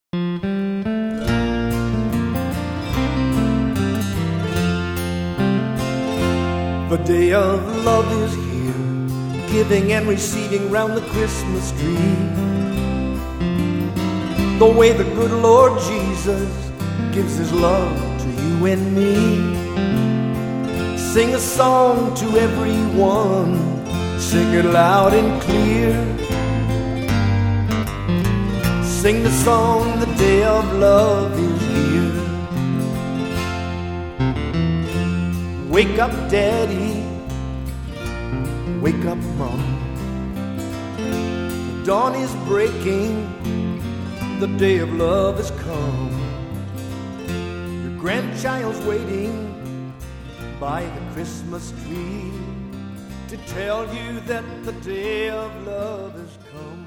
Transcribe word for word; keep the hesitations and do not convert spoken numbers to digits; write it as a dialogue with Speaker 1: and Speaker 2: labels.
Speaker 1: The day of love is here, giving and receiving round the Christmas tree. The way the good Lord Jesus gives his love to you and me. Sing a song to everyone, sing it loud and clear. Sing the song, the day of love is here. Wake up, Daddy, wake up, Mom. The dawn is breaking, the day of love has come. Your grandchild's waiting by the Christmas tree to tell you that the day of love has come.